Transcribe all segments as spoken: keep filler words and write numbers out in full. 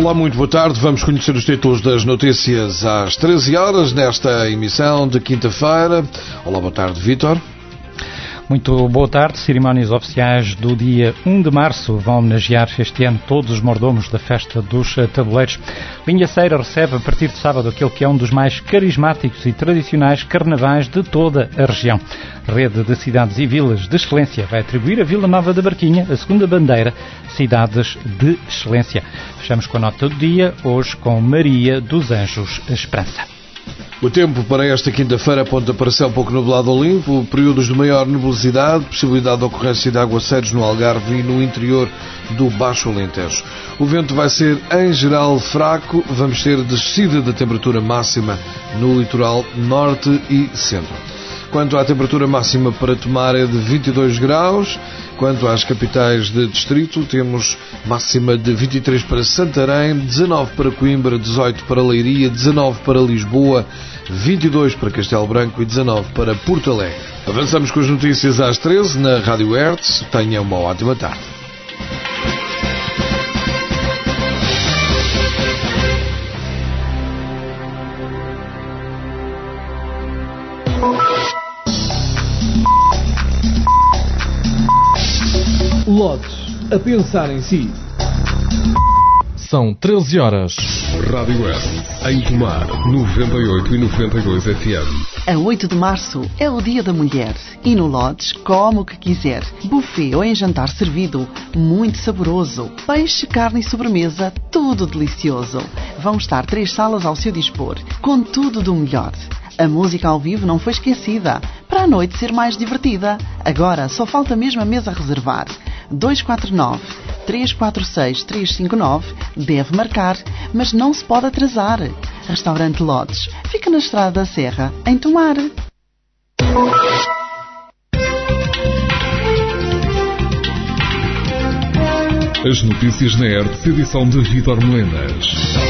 Olá, muito boa tarde. Vamos conhecer os títulos das notícias às treze horas nesta emissão de quinta-feira. Olá, boa tarde, Vítor. Muito boa tarde. Cerimónias oficiais do dia um de março vão homenagear este ano todos os mordomos da Festa dos Tabuleiros. Vinhaceira recebe a partir de sábado aquele que é um dos mais carismáticos e tradicionais carnavais de toda a região. Rede de cidades e vilas de excelência vai atribuir a Vila Nova da Barquinha a segunda bandeira Cidades de Excelência. Fechamos com a nota do dia, hoje com Maria dos Anjos Esperança. O tempo para esta quinta-feira aponta para céu pouco nublado ou limpo, períodos de maior nebulosidade, possibilidade de ocorrência de aguaceiros no Algarve e no interior do Baixo Alentejo. O vento vai ser, em geral, fraco, vamos ter descida da temperatura máxima no litoral norte e centro. Quanto à temperatura máxima para Tomar é de vinte e dois graus. Quanto às capitais de distrito, temos máxima de vinte e três para Santarém, dezanove para Coimbra, dezoito para Leiria, dezanove para Lisboa, vinte e dois para Castelo Branco e dezanove para Porto Alegre. Avançamos com as notícias às treze na Rádio Hertz. Tenha uma ótima tarde. Lotes, a pensar em si. São treze horas. Rádio Hertz, em Tomar, noventa e oito e noventa e dois F M. A oito de março é o Dia da Mulher e no Lodge come o que quiser. Buffet ou em jantar servido, muito saboroso. Peixe, carne e sobremesa, tudo delicioso. Vão estar três salas ao seu dispor, com tudo do melhor. A música ao vivo não foi esquecida, para a noite ser mais divertida. Agora só falta mesmo a mesa a reservar. dois quatro nove, três quatro seis, três cinco nove, deve marcar, mas não se pode atrasar. Restaurante Lodge, fica na Estrada da Serra, em Tomar. As notícias na Hertz, edição de Vítor Melenas.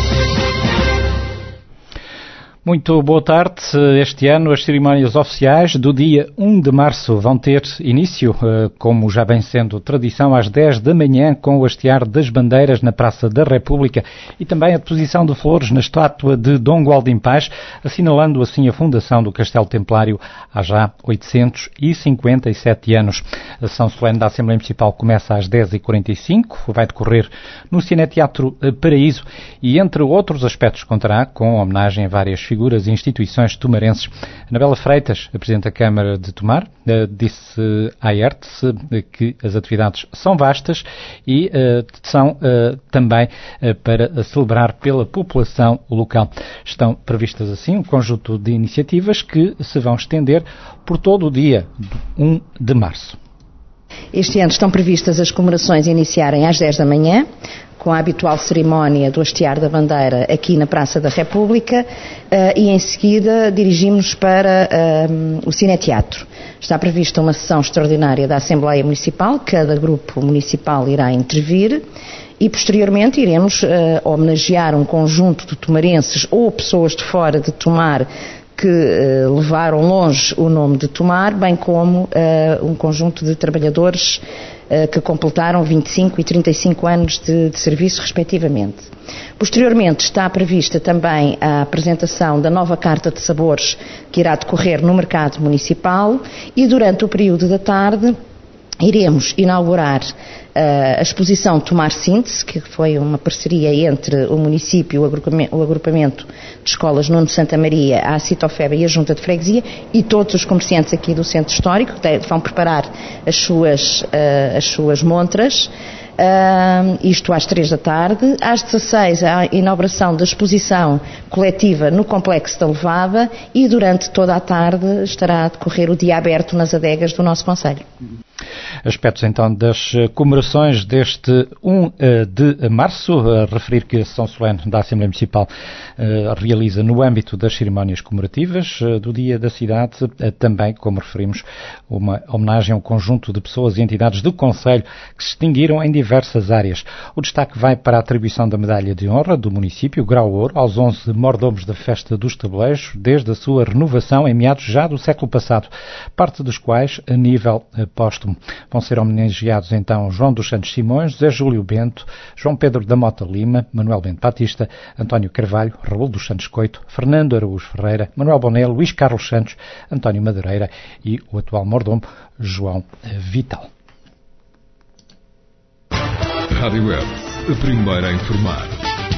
Muito boa tarde. Este ano as cerimónias oficiais do dia um de março vão ter início, como já vem sendo tradição, às dez da manhã, com o hastear das bandeiras na Praça da República e também a deposição de flores na estátua de Dom Gualdim Paz, assinalando assim a fundação do Castelo Templário há já oitocentos e cinquenta e sete anos. A sessão solene da Assembleia Municipal começa às dez e quarenta e cinco, vai decorrer no Cineteatro Paraíso e, entre outros aspectos, contará com homenagem a várias figuras figuras e instituições tomarenses. Anabela Freitas, a Presidente da Câmara de Tomar, disse à Hertz que as atividades são vastas e são também para celebrar pela população local. Estão previstas assim um conjunto de iniciativas que se vão estender por todo o dia um de março. Este ano estão previstas as comemorações iniciarem às dez da manhã, com a habitual cerimónia do hastear da bandeira aqui na Praça da República, uh, e em seguida dirigimos para uh, o Cineteatro. Está prevista uma sessão extraordinária da Assembleia Municipal, cada grupo municipal irá intervir e posteriormente iremos uh, homenagear um conjunto de tomarenses ou pessoas de fora de Tomar que uh, levaram longe o nome de Tomar, bem como uh, um conjunto de trabalhadores uh, que completaram vinte e cinco e trinta e cinco anos de, de serviço, respectivamente. Posteriormente está prevista também a apresentação da nova Carta de Sabores que irá decorrer no Mercado Municipal e durante o período da tarde iremos inaugurar uh, a exposição Tomar Síntese, que foi uma parceria entre o município, o agrupamento, o agrupamento de escolas Nuno Santa Maria, a Citofeba e a Junta de Freguesia, e todos os comerciantes aqui do Centro Histórico vão preparar as suas, uh, as suas montras. Uh, isto às três da tarde. Às dezasseis, a inauguração da exposição coletiva no Complexo da Levada e durante toda a tarde estará a decorrer o dia aberto nas adegas do nosso concelho. Aspectos então das comemorações deste um de março, a referir que a sessão solene da Assembleia Municipal realiza no âmbito das cerimónias comemorativas do Dia da Cidade, também, como referimos, uma homenagem a um conjunto de pessoas e entidades do concelho que se distinguiram em diversas áreas. O destaque vai para a atribuição da Medalha de Honra do município, Grau Ouro, aos onze mordomos da Festa dos Tabuleiros, desde a sua renovação em meados já do século passado, parte dos quais a nível pós póstumo. Vão ser homenageados então João dos Santos Simões, José Júlio Bento, João Pedro da Mota Lima, Manuel Bento Batista, António Carvalho, Raul dos Santos Coito, Fernando Araújo Ferreira, Manuel Boné, Luís Carlos Santos, António Madureira e o atual mordomo João Vital. Rádio Web, a primeira a informar.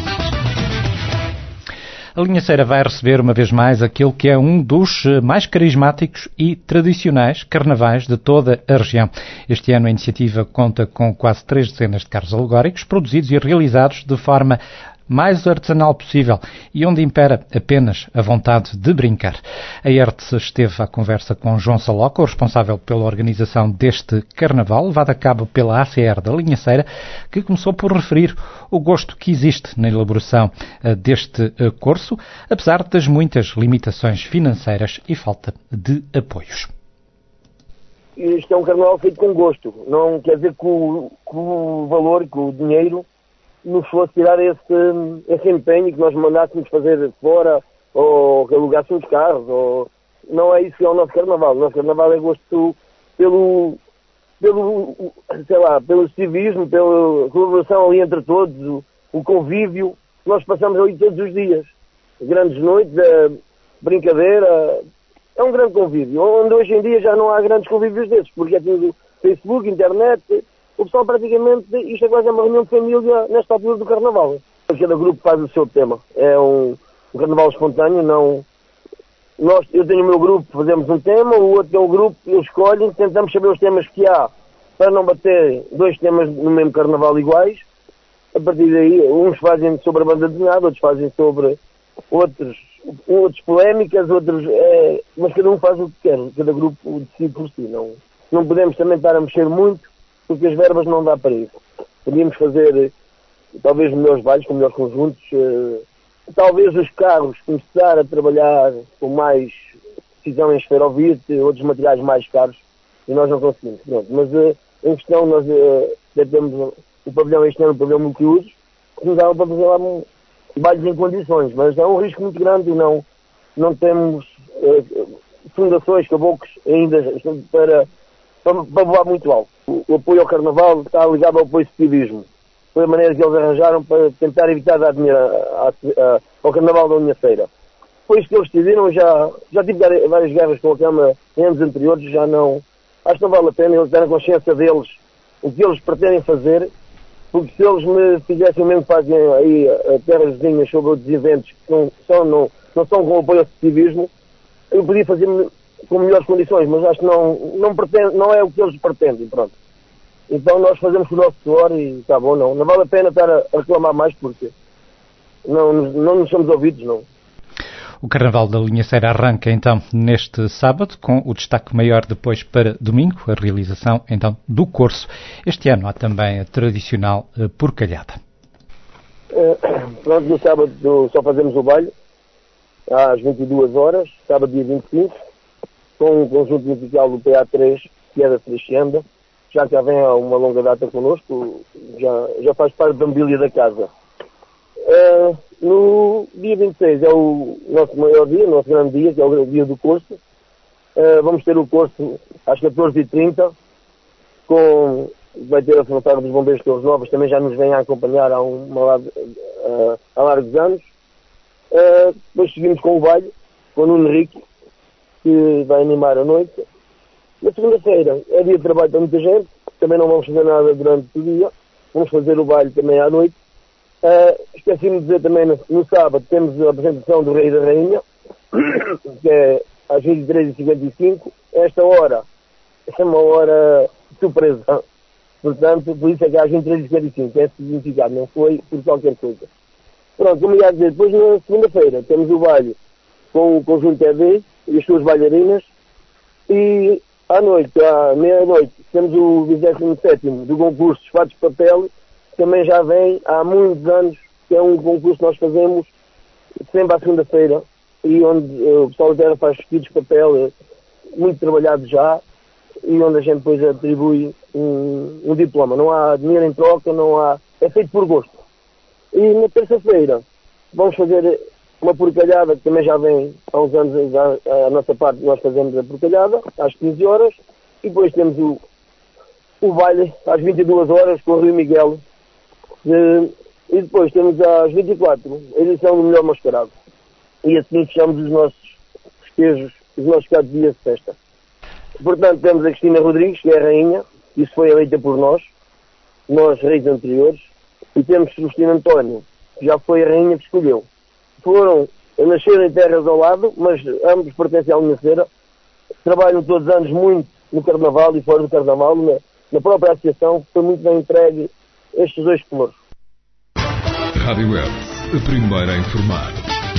A Linhaceira vai receber uma vez mais aquele que é um dos mais carismáticos e tradicionais carnavais de toda a região. Este ano a iniciativa conta com quase três dezenas de carros alegóricos produzidos e realizados de forma mais artesanal possível e onde impera apenas a vontade de brincar. A E R T esteve à conversa com João Saloca, o responsável pela organização deste carnaval, levado a cabo pela A C R da Linhaceira, que começou por referir o gosto que existe na elaboração deste curso, apesar das muitas limitações financeiras e falta de apoios. Isto é um carnaval feito com gosto, não quer dizer que o, que o valor, que o dinheiro nos fosse tirar esse, esse empenho que nós mandássemos fazer fora, ou que alugássemos carros, ou... não é isso que é o nosso carnaval. O nosso carnaval é gosto pelo, pelo, sei lá, pelo civismo, pela colaboração ali entre todos, o, o convívio que nós passamos ali todos os dias. Grandes noites, a brincadeira, é um grande convívio, onde hoje em dia já não há grandes convívios desses, porque é tudo Facebook, internet. O pessoal praticamente, isto é quase uma reunião de família nesta altura do carnaval. Cada grupo faz o seu tema. É um, um carnaval espontâneo, não... Nós, eu tenho o meu grupo, fazemos um tema, o outro é o grupo, eu escolho, tentamos saber os temas que há para não bater dois temas no mesmo carnaval iguais. A partir daí, uns fazem sobre a banda desenhada, outros fazem sobre outros, outros polémicas, outros... É, mas cada um faz o que quer, cada grupo decide por si. Não, não podemos também estar a mexer muito, porque as verbas não dá para isso. Podíamos fazer, talvez, melhores bailes, com melhores conjuntos, uh, talvez os carros começar a trabalhar com mais precisão em esferovite, outros materiais mais caros, e nós não conseguimos. Pronto. Mas, uh, em questão, nós uh, temos o pavilhão este ano, o pavilhão multiusos, que nos dá para fazer lá um, bailes em condições, mas é um risco muito grande e não, não temos uh, fundações, caboclos ainda para, para, para voar muito alto. O apoio ao carnaval está ligado ao positivismo. Foi a maneira que eles arranjaram para tentar evitar dar dinheiro a, a, a, ao carnaval da Linhaceira. Foi isso que eles decidiram. Já, já tive várias guerras com a Câmara em anos anteriores, já não... Acho que não vale a pena eles terem consciência deles, o que eles pretendem fazer, porque se eles me fizessem o mesmo que fazem aí a terras vizinhas sobre outros eventos que não são, não, não são com apoio ao positivismo, eu podia fazer com melhores condições, mas acho que não, não, pretende, não é o que eles pretendem, pronto. Então nós fazemos o nosso suor e está bom, não. Não vale a pena estar a, a reclamar mais porque não, não nos somos ouvidos, não. O Carnaval da Linhaceira arranca então neste sábado, com o destaque maior depois para domingo, a realização então do curso. Este ano há também a tradicional uh, porcalhada. Uh, pronto, no sábado só fazemos o baile, às vinte e duas horas, sábado dia vinte e cinco, com um conjunto musical do P A três, que é da Freixenda, já já vem há uma longa data connosco, já, já faz parte da mobília da casa. Uh, no dia vinte e seis é o nosso maior dia, o nosso grande dia, que é o dia do curso. Uh, vamos ter o curso às catorze e trinta, com, vai ter a fronteira dos Bombeiros de Torres Novas, também já nos vem a acompanhar há, uma, uh, há largos anos. Uh, depois seguimos com o baile, com o Nuno Henrique, que vai animar a noite. Na segunda-feira é dia de trabalho para muita gente, também não vamos fazer nada durante o dia, vamos fazer o baile também à noite. Uh, esqueci-me de dizer também, no, no sábado temos a apresentação do Rei e da Rainha, que é às vinte e três e cinquenta e cinco. Esta hora é uma hora surpresa, portanto, por isso é que é às vinte e três e cinquenta e cinco, é significado, não foi por qualquer coisa. Pronto, como ia dizer, depois na segunda-feira temos o baile com o conjunto E D e as suas bailarinas, e à noite, à meia-noite, temos o vigésimo sétimo do concurso de fatos de papel, que também já vem há muitos anos, que é um concurso que nós fazemos sempre à segunda-feira, e onde uh, o pessoal da terra faz vestidos de papel, muito trabalhado já, e onde a gente depois atribui um, um diploma. Não há dinheiro em troca, não há... é feito por gosto. E na terça-feira vamos fazer uma porcalhada, que também já vem há uns anos a, a nossa parte, nós fazemos a porcalhada, às quinze horas, e depois temos o, o baile às vinte e duas horas com o Rio Miguel. E, e depois temos às vinte e quatro a edição do Melhor Mascarado. E assim fechamos os nossos festejos, os nossos quatro dias de festa. Portanto, temos a Cristina Rodrigues, que é a rainha, isso foi eleita por nós, nós reis anteriores, e temos Celestino António, que já foi a rainha que escolheu. Foram a nascer em terras ao lado, mas ambos pertencem à Linha Cera, trabalham todos os anos muito no Carnaval e fora do Carnaval, na, na própria associação, foi muito bem entregue estes dois colores. Rádio Web, a primeira a informar.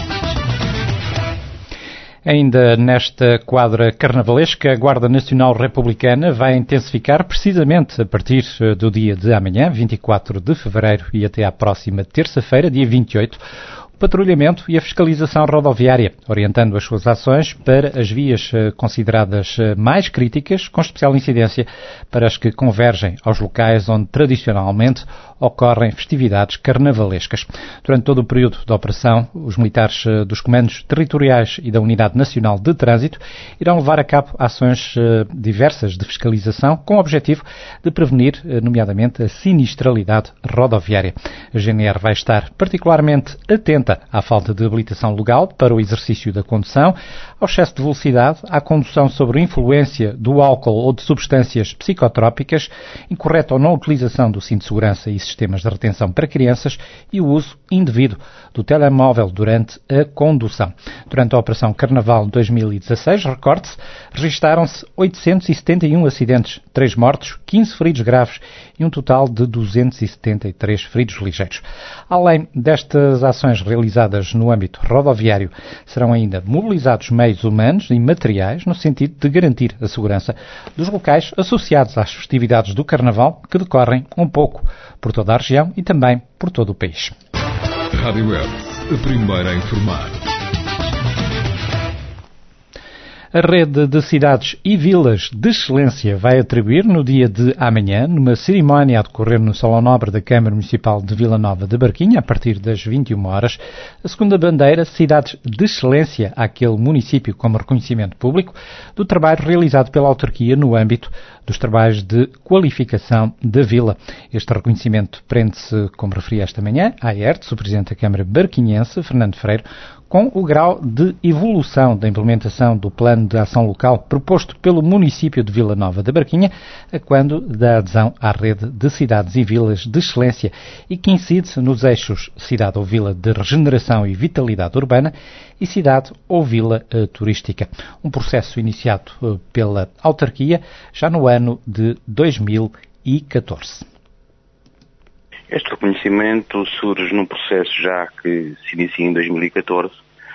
Ainda nesta quadra carnavalesca, a Guarda Nacional Republicana vai intensificar precisamente a partir do dia de amanhã, vinte e quatro de fevereiro, e até à próxima terça-feira, dia vinte e oito, o patrulhamento e a fiscalização rodoviária, orientando as suas ações para as vias consideradas mais críticas, com especial incidência para as que convergem aos locais onde tradicionalmente ocorrem festividades carnavalescas. Durante todo o período da operação, os militares dos comandos territoriais e da Unidade Nacional de Trânsito irão levar a cabo ações diversas de fiscalização com o objetivo de prevenir, nomeadamente, a sinistralidade rodoviária. A G N R vai estar particularmente atenta à falta de habilitação legal para o exercício da condução, ao excesso de velocidade, à condução sob influência do álcool ou de substâncias psicotrópicas, incorreta ou não utilização do cinto de segurança e sistemas de retenção para crianças e o uso indevido do telemóvel durante a condução. Durante a Operação Carnaval dois mil e dezasseis, recorde-se, registaram-se oitocentos e setenta e um acidentes, três mortos, quinze feridos graves e um total de duzentos e setenta e três feridos ligeiros. Além destas ações realizadas no âmbito rodoviário, serão ainda mobilizados meios humanos e materiais no sentido de garantir a segurança dos locais associados às festividades do Carnaval, que decorrem um pouco por toda a região e também por todo o país. Rádio Web, a primeira a informar. A rede de cidades e vilas de excelência vai atribuir no dia de amanhã, numa cerimónia a decorrer no Salão Nobre da Câmara Municipal de Vila Nova de Barquinha, a partir das vinte e uma horas, a segunda bandeira Cidades de Excelência àquele município como reconhecimento público do trabalho realizado pela autarquia no âmbito dos trabalhos de qualificação da vila. Este reconhecimento prende-se, como referi esta manhã, à Aertes, o Presidente da Câmara Barquinhense, Fernando Freire, com o grau de evolução da implementação do Plano de Ação Local proposto pelo município de Vila Nova da Barquinha, a quando da adesão à rede de cidades e vilas de excelência e que incide nos eixos cidade ou vila de regeneração e vitalidade urbana e cidade ou vila uh, turística. Um processo iniciado uh, pela autarquia já no ano de dois mil e catorze. Este reconhecimento surge num processo já que se inicia em dois mil e catorze,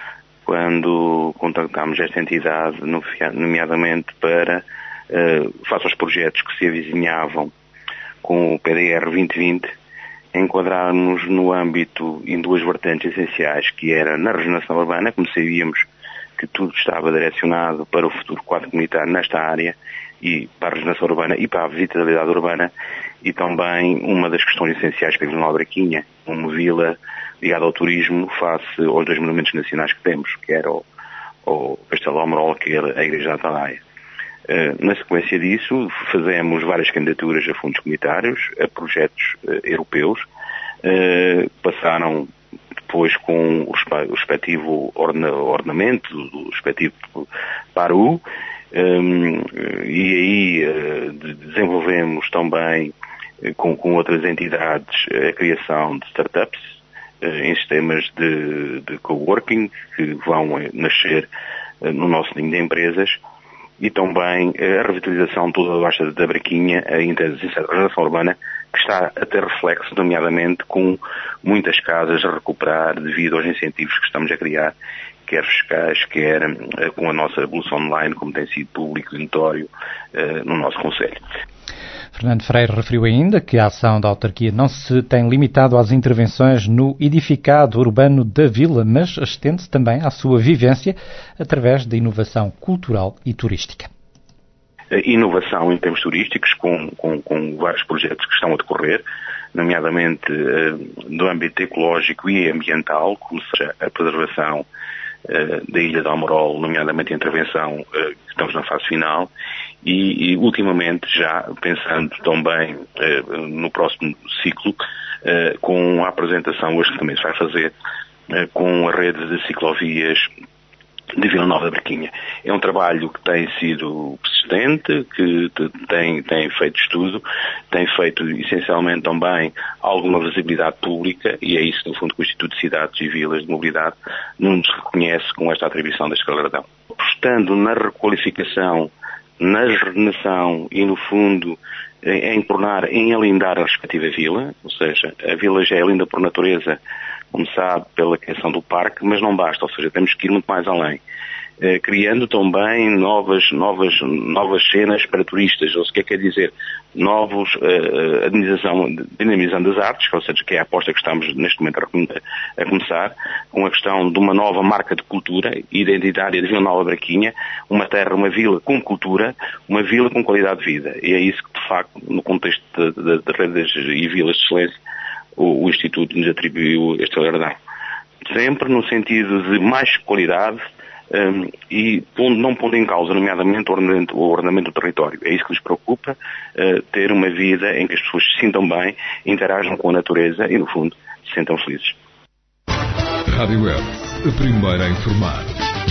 quando contactámos esta entidade, nomeadamente para, uh, face aos projetos que se avizinhavam com o P D R vinte vinte, enquadrarmos no âmbito em duas vertentes essenciais, que era na regeneração urbana, como sabíamos que tudo estava direcionado para o futuro quadro comunitário nesta área, e para a regeneração urbana e para a vitalidade urbana, e também uma das questões essenciais para a Vila Nova de Barquinha, uma vila ligada ao turismo face aos dois monumentos nacionais que temos, que era o, o Castelo Almorol, que era a Igreja da Atalaia. Uh, na sequência disso, fazemos várias candidaturas a fundos comunitários, a projetos uh, europeus, uh, passaram depois com o, o respectivo orna, ornamento, o respectivo P A R U, um, e aí uh, desenvolvemos também uh, com, com outras entidades a criação de startups uh, em sistemas de, de coworking que vão uh, nascer uh, no nosso ninho de empresas, e também uh, a revitalização toda a Baixa da Barquinha, a regeneração urbana, que está a ter reflexo, nomeadamente com muitas casas a recuperar devido aos incentivos que estamos a criar, quer fiscais, quer uh, com a nossa evolução online, como tem sido público e notório uh, no nosso Conselho. Fernando Freire referiu ainda que a ação da autarquia não se tem limitado às intervenções no edificado urbano da vila, mas estende-se também à sua vivência através da inovação cultural e turística. Inovação em termos turísticos, com, com, com vários projetos que estão a decorrer, nomeadamente uh, do âmbito ecológico e ambiental, como seja a preservação uh, da Ilha de Almorol, nomeadamente a intervenção, uh, estamos na fase final, e, e ultimamente já pensando também uh, no próximo ciclo, uh, com a apresentação hoje que também se vai fazer, uh, com a rede de ciclovias de Vila Nova da Barquinha. É um trabalho que tem sido persistente, que tem, tem feito estudo, tem feito essencialmente também alguma visibilidade pública, e é isso, no fundo, que o Instituto de Cidades e Vilas de Mobilidade nos reconhece com esta atribuição deste galardão. Apostando na requalificação, na regeneração e, no fundo, em, em tornar, em alindar a respectiva vila, ou seja, a vila já é linda por natureza, como sabe, pela criação do parque, mas não basta, ou seja, temos que ir muito mais além. Eh, criando também novas, novas, novas cenas para turistas, ou seja, quer dizer, novos, eh, dinamização, dinamização das artes, ou seja, que é a aposta que estamos neste momento a, a começar, com a questão de uma nova marca de cultura identitária de Vila Nova Braquinha, uma terra, uma vila com cultura, uma vila com qualidade de vida. E é isso que, de facto, no contexto de, de redes e vilas de excelência, o, o Instituto nos atribuiu este galardão. Sempre no sentido de mais qualidade um, e pondo, não pondo em causa, nomeadamente, o ordenamento, o ordenamento do território. É isso que nos preocupa, uh, ter uma vida em que as pessoas se sintam bem, interajam com a natureza e, no fundo, se sintam felizes. Rádio Web, a primeira a informar.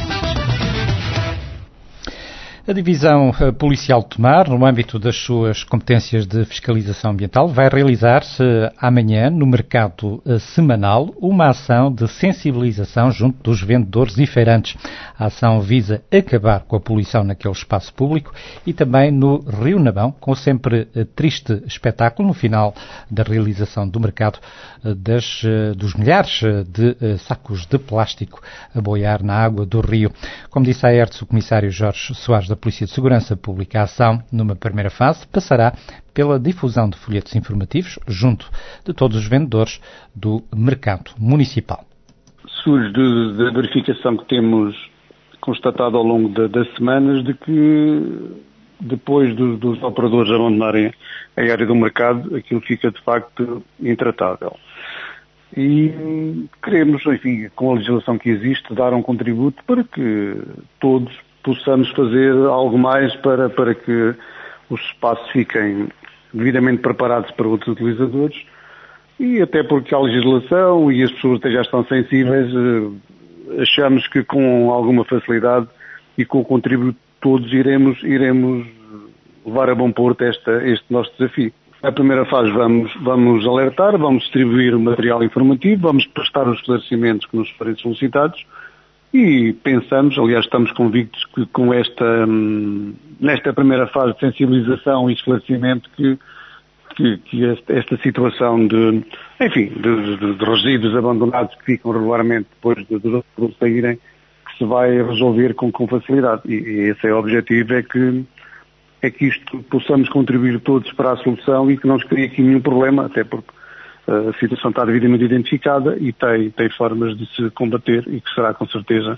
A Divisão Policial de Tomar, no âmbito das suas competências de fiscalização ambiental, vai realizar amanhã, no mercado semanal, uma ação de sensibilização junto dos vendedores e feirantes. A ação visa acabar com a poluição naquele espaço público e também no Rio Nabão, com sempre triste espetáculo no final da realização do mercado das, dos milhares de sacos de plástico a boiar na água do rio. Como disse a ERTS o comissário Jorge Soares da Polícia de Segurança Pública, a ação, numa primeira fase, passará pela difusão de folhetos informativos junto de todos os vendedores do mercado municipal. Surge da verificação que temos constatado ao longo de, das semanas de que depois do, dos operadores abandonarem a área do mercado, aquilo fica de facto intratável. E queremos, enfim, com a legislação que existe, dar um contributo para que todos possamos fazer algo mais para, para que os espaços fiquem devidamente preparados para outros utilizadores e até porque a legislação e as pessoas até já estão sensíveis, achamos que com alguma facilidade e com o contributo de todos iremos, iremos levar a bom porto esta, este nosso desafio. Na primeira fase vamos, vamos alertar, vamos distribuir o material informativo, vamos prestar os esclarecimentos que nos forem solicitados. E pensamos, aliás estamos convictos que com esta, nesta primeira fase de sensibilização e esclarecimento que, que, que esta, esta situação de, enfim, de, de, de resíduos abandonados que ficam regularmente depois de, de, de saírem, que se vai resolver com, com facilidade. E, e esse é o objetivo, é que, é que isto possamos contribuir todos para a solução e que não nos crie aqui nenhum problema, até porque a situação está devidamente identificada e tem, tem formas de se combater e que será com certeza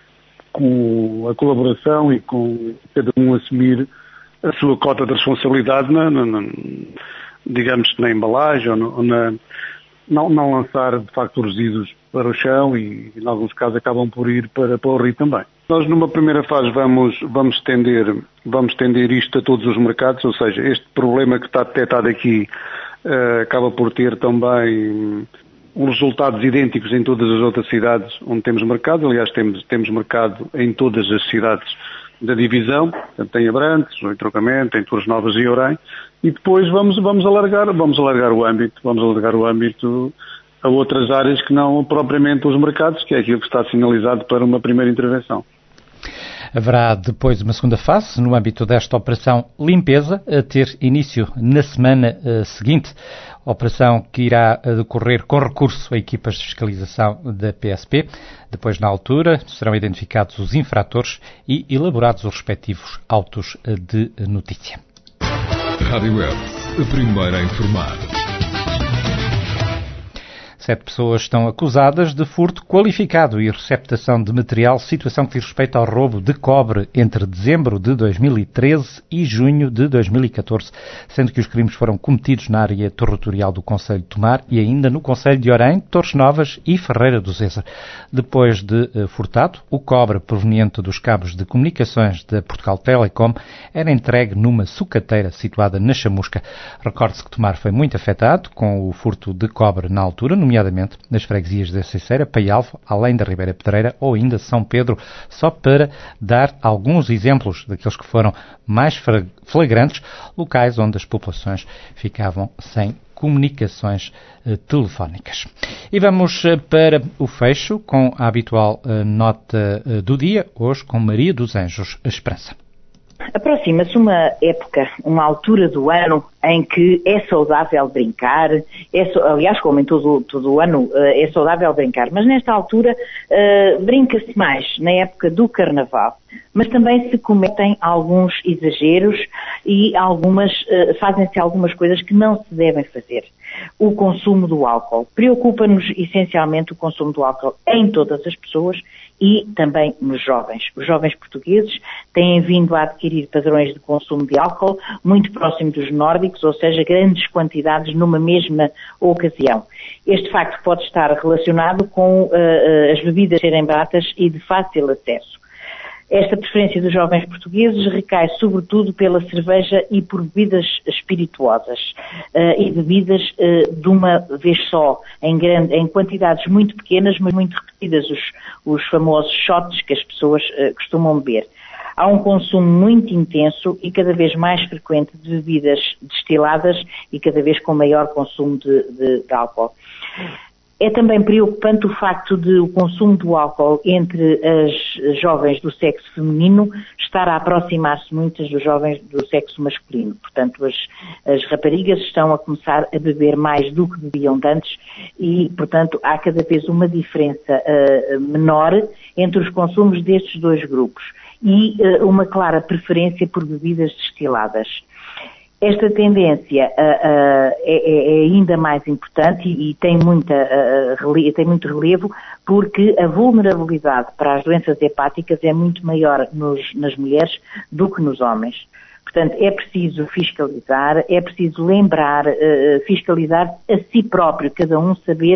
com a colaboração e com cada um assumir a sua cota de responsabilidade na, na, na, digamos, na embalagem ou, no, ou na, não, não lançar de facto resíduos para o chão e em alguns casos acabam por ir para, para o rio também. Nós numa primeira fase vamos, vamos, estender, vamos estender isto a todos os mercados, ou seja, este problema que está detectado aqui Uh, acaba por ter também os resultados idênticos em todas as outras cidades onde temos mercado. Aliás, temos, temos mercado em todas as cidades da divisão, portanto, em Abrantes, em Trocamento, em Torres Novas e Orém, e depois vamos, vamos, alargar, vamos alargar o âmbito, vamos alargar o âmbito a outras áreas que não propriamente os mercados, que é aquilo que está sinalizado para uma primeira intervenção. Haverá depois uma segunda fase, no âmbito desta operação limpeza, a ter início na semana uh, seguinte. Operação que irá decorrer com recurso a equipas de fiscalização da P S P. Depois, na altura, serão identificados os infratores e elaborados os respectivos autos de notícia. Rádio Web, a primeira a informar. Sete pessoas estão acusadas de furto qualificado e receptação de material, situação que diz respeito ao roubo de cobre entre dezembro de dois mil e treze e junho de dois mil e catorze, sendo que os crimes foram cometidos na área territorial do concelho de Tomar e ainda no concelho de Orém, Torres Novas e Ferreira do César. Depois de uh, furtado, o cobre proveniente dos cabos de comunicações da Portugal Telecom era entregue numa sucateira situada na Chamusca. Recorde-se que Tomar foi muito afetado com o furto de cobre na altura, nomeadamente nas freguesias da Ceiceira, Paialvo, além da Ribeira Pedreira ou ainda São Pedro, só para dar alguns exemplos daqueles que foram mais flagrantes, locais onde as populações ficavam sem comunicações eh, telefónicas. E vamos eh, para o fecho com a habitual eh, nota eh, do dia, hoje com Maria dos Anjos Esperança. Aproxima-se uma época, uma altura do ano em que é saudável brincar, é, aliás, como em todo, todo o ano, é saudável brincar, mas nesta altura uh, brinca-se mais na época do Carnaval, mas também se cometem alguns exageros e algumas, uh, fazem-se algumas coisas que não se devem fazer. O consumo do álcool. Preocupa-nos essencialmente o consumo do álcool em todas as pessoas e também nos jovens. Os jovens portugueses têm vindo a adquirir padrões de consumo de álcool muito próximo dos nórdicos, ou seja, grandes quantidades numa mesma ocasião. Este facto pode estar relacionado com uh, uh, as bebidas serem baratas e de fácil acesso. Esta preferência dos jovens portugueses recai sobretudo pela cerveja e por bebidas espirituosas uh, e bebidas uh, de uma vez só, em, grande, em quantidades muito pequenas, mas muito repetidas, os, os famosos shots que as pessoas uh, costumam beber. Há um consumo muito intenso e cada vez mais frequente de bebidas destiladas e cada vez com maior consumo de, de, de álcool. É também preocupante o facto de o consumo do álcool entre as jovens do sexo feminino estar a aproximar-se muitas dos jovens do sexo masculino. Portanto, as, as raparigas estão a começar a beber mais do que bebiam antes e, portanto, há cada vez uma diferença uh, menor entre os consumos destes dois grupos e uh, uma clara preferência por bebidas destiladas. Esta tendência uh, uh, é, é ainda mais importante e, e tem, muita, uh, rele- tem muito relevo porque a vulnerabilidade para as doenças hepáticas é muito maior nos, nas mulheres do que nos homens. Portanto, é preciso fiscalizar, é preciso lembrar, uh, fiscalizar a si próprio, cada um saber uh,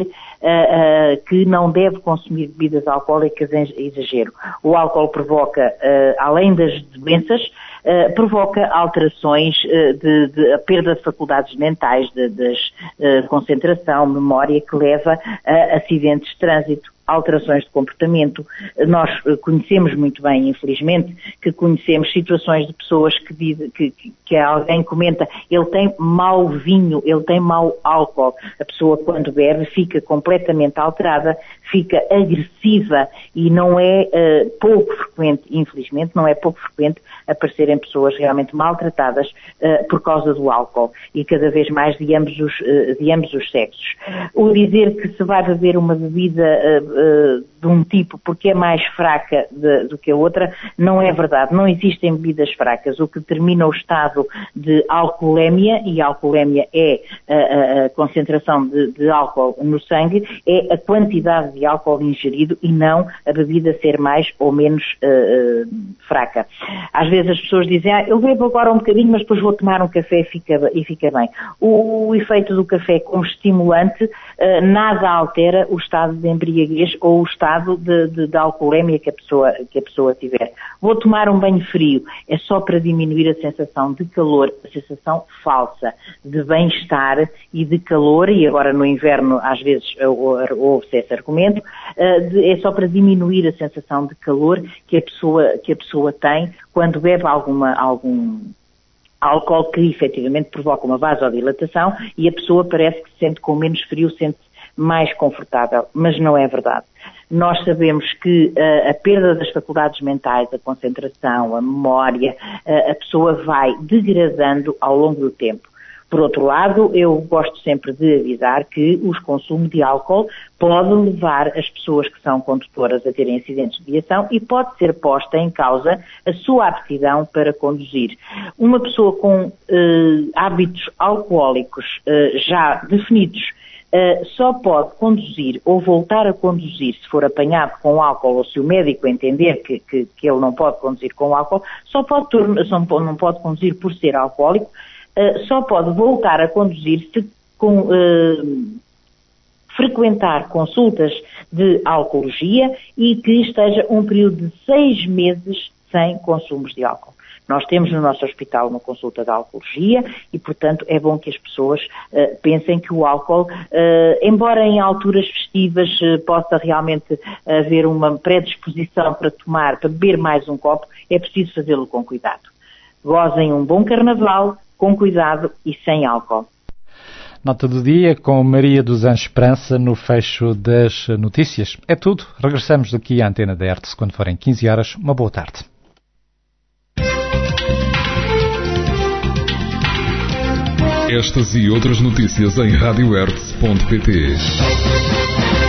uh, que não deve consumir bebidas alcoólicas em exagero. O álcool provoca, uh, além das doenças, Uh, provoca alterações uh, de, de a perda de faculdades mentais, de, de uh, concentração, memória, que leva a acidentes de trânsito, alterações de comportamento. Nós uh, conhecemos muito bem, infelizmente, que conhecemos situações de pessoas que, diz, que, que alguém comenta, ele tem mau vinho, ele tem mau álcool. A pessoa, quando bebe, fica completamente alterada, fica agressiva e não é uh, pouco frequente, infelizmente, não é pouco frequente aparecerem pessoas realmente maltratadas uh, por causa do álcool e cada vez mais de ambos os, uh, de ambos os sexos. O dizer que se vai beber uma bebida uh, uh, de um tipo porque é mais fraca de, do que a outra não é verdade. Não existem bebidas fracas. O que determina o estado de alcoolemia, e a alcoolemia é a, a, a concentração de, de álcool no sangue, é a quantidade de álcool ingerido e não a bebida ser mais ou menos uh, uh, fraca. Às vezes as pessoas dizem, ah, eu bebo agora um bocadinho, mas depois vou tomar um café e fica, e fica bem. O, o efeito do café como estimulante uh, nada altera o estado de embriaguez ou o estado de, de, de alcoolemia que a, pessoa, que a pessoa tiver. Vou tomar um banho frio, é só para diminuir a sensação de calor, a sensação falsa de bem-estar e de calor, e agora no inverno às vezes ouve-se esse argumento, uh, de, é só para diminuir a sensação de calor que a pessoa, que a pessoa tem quando bebe alguma, algum álcool que efetivamente provoca uma vasodilatação e a pessoa parece que se sente com menos frio, sente-se mais confortável, mas não é verdade. Nós sabemos que uh, a perda das faculdades mentais, a concentração, a memória, uh, a pessoa vai degradando ao longo do tempo. Por outro lado, eu gosto sempre de avisar que o consumo de álcool pode levar as pessoas que são condutoras a terem acidentes de viação e pode ser posta em causa a sua aptidão para conduzir. Uma pessoa com eh, hábitos alcoólicos eh, já definidos uh, só pode conduzir ou voltar a conduzir se for apanhado com álcool ou se o médico entender que, que, que ele não pode conduzir com álcool, só pode, só não pode conduzir por ser alcoólico, uh, só pode voltar a conduzir se com, uh, frequentar consultas de alcoologia e que esteja um período de seis meses sem consumos de álcool. Nós temos no nosso hospital uma consulta de alcoologia e, portanto, é bom que as pessoas uh, pensem que o álcool, uh, embora em alturas festivas uh, possa realmente haver uma predisposição para tomar, para beber mais um copo, é preciso fazê-lo com cuidado. Gozem um bom carnaval, com cuidado e sem álcool. Nota do dia com Maria dos Anjos Esperança no fecho das notícias. É tudo. Regressamos daqui à antena da R T S quando forem quinze horas. Uma boa tarde. Estas e outras notícias em rádio r t s ponto p t.